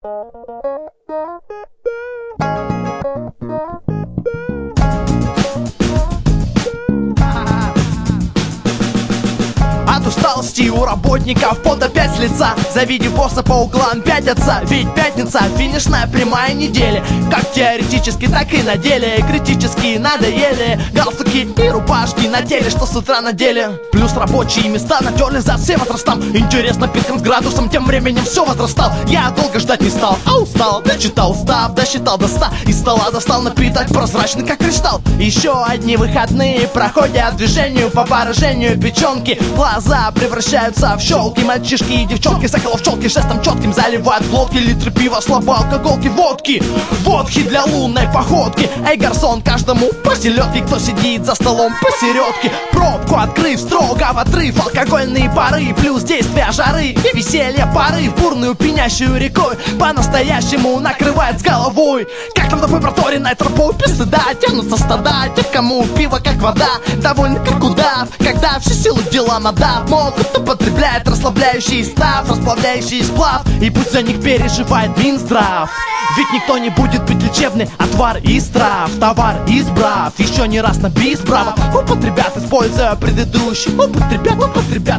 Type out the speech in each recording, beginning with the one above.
От усталости у работников пот опять с лица. Завидев босса, по углам пятятся. Ведь пятница — финишная прямая недели. Как теоретически, так и на деле. Критически надоели галстуки и рубашки на теле, что с утра надели. Плюс рабочие места натерли за всем возрастам. Интересно, питком с градусом тем временем все возрастал. Я долго ждать не стал, а устал. Дочитал устав, досчитал до 100. Из стола достал напиток прозрачный, как кристалл. Еще одни выходные проходят движению по поражению печенки. Глаза превращаются в щелки. Мальчишки и девчонки, соколов челки жестом четким заливают глотки. Литры пива, слабоалкоголки, водки. Водки для лунной походки. Эй, гарсон, каждому по селедке. Кто сидит за столом посередке. Пробку открыв, строго в отрыв. Алкогольные пары, плюс действия жары и веселье пары в бурную пенящую рекой. По-настоящему накрывает с головой. Как там такой проторенной тропой без стыда тянутся стада тех, кому пиво как вода. Довольно как удав, когда все силы в дела надав. Могут употреблять расслабляющий став, расплавляющий сплав. И пусть за них переживает Минздрав. Ведь никто не будет пить лечебный отвар из трав. Товар избрав, еще не раз на бис, браво. Употребят, используя предыдущий. Употребят.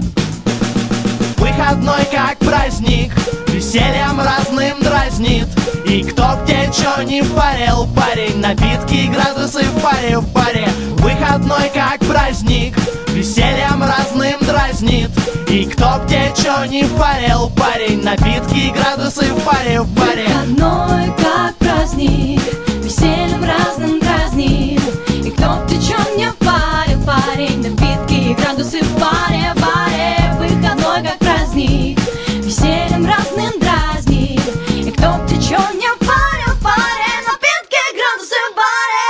Выходной как праздник, весельем разным дразнит. И кто где чё не впарил, парень. Напитки и градусы в паре. Выходной как праздник, весельем разным дразнит. И кто где чё не впарил, парень. Напитки и градусы в паре. Выходной как праздник, весельем разным дразнит. И кто где чё не впарил, парень. Напитки и градусы в паре. Выходной как праздник, весельем разным дразнит. И кто где чё не впарил, парень. Напитки и градусы в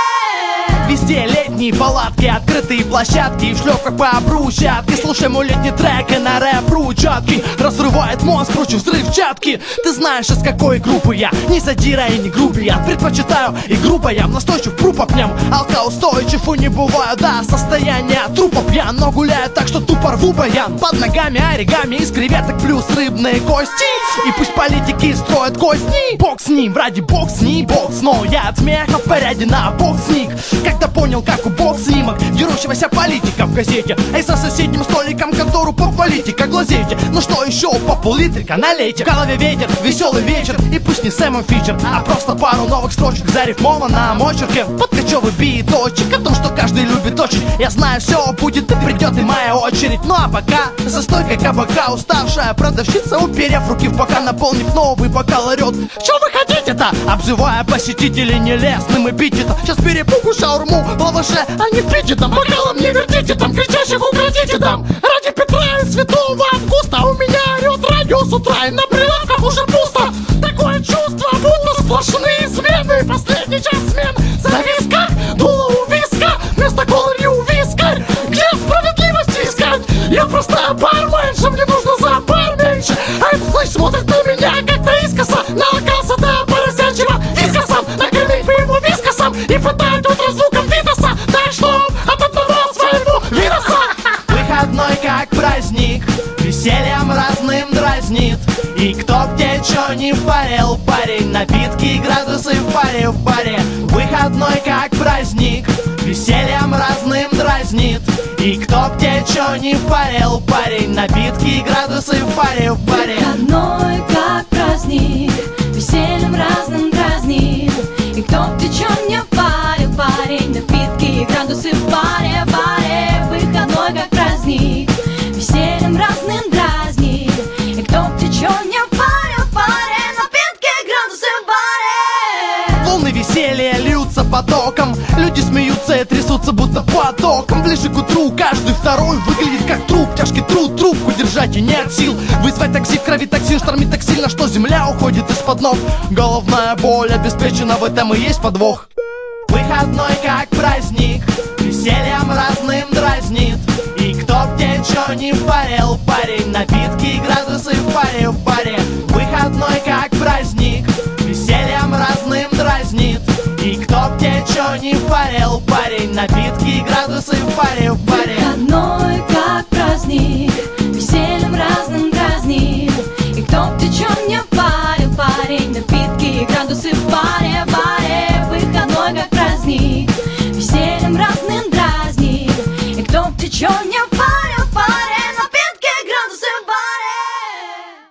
паре. Везде летние палатки, открытые площадки. В шлёпках по брусчатке. Слушай мой летний трек и на рэп ручатки. Разрывает мозг, кручу взрывчатки. Ты знаешь, из какой группы я. Не задира и не грубый я. Предпочитаю игру боям, настойчив пру по пням. Алкоустойчив и не бываю до состояния трупа пьян. Но гуляю так, что тупо рву баян. Под ногами оригами из креветок плюс рыбные кости. И пусть политики строят козни. Бог с ним, ради бог с ним, бокс. Но я от смеха в поряде на бокс сник. Когда понял, как у бог снимок дерущегося политика в газете. Эй, за соседним столиком контору по политика глазейте. Ну что еще, по пол-литрика налейте. В голове ветер, веселый вечер. И пусть не Сэмом фичер, а просто пару новых строчек зарифмовано на мочерке. Подкачевый биточек о том, что каждый любит очень. Я знаю, все будет и придет и моя очередь. Ну а пока за стойкой кабака уставшая продавщица, уперев руки в бока, наполнив новый бокал, орет: что вы хотите-то? Обзывая посетителей нелестным эпитетом. Сейчас перепугу шаурму в лаваше, а не пичетом. Бокалом не вертите там, кричащих укротите там. Ради Петра и Святого Августа у меня орет радио с утра, и на прилавках уже пусто. Такое чувство, будто сплошные измены. Последний час смен. За висках, дуло у виска, вместо колы лью вискарь. Где справедливость искать? Я просто барменша, мне нужно за бар меньше. А этот слышь смотрит на меня как-то искоса. Налокался до поросячьего вискосом. Накормить бы ему вискосом и пытает утро звуком Витаса. Дай что от одного своему вируса. Выходной как праздник, весельем разным дразнит. И кто где чё не впарил, парень. Напитки и градусы в паре. Выходной как праздник, весельем разным дразнит. И кто где чё не впарил, парень. Напитки и градусы в паре. Выходной как праздник, весельем разным дразнит. И кто где чё не впарил, парень. Напитки и градусы в паре. Выходной как праздник, весельем разным дразнит. И кто где чё не впарил, парень. Напитки и градусы в паре. Волны веселья льются потоком. Люди смеются и трясутся будто потоком. Ближе к утру каждый второй выглядит как труп. Тяжкий труд, трубку держать и нет сил. Вызвать такси, в крови токсин штормит так сильно, что земля уходит из-под ног. Головная боль обеспечена, в этом и есть подвох. Выходной как праздник, весельем разным дразнит. И кто где чё не впарил, парень. Напитки и градусы в паре. Выходной как праздник, весельем разным дразнит. И кто где чё не впарил, парень. Напитки и градусы в паре.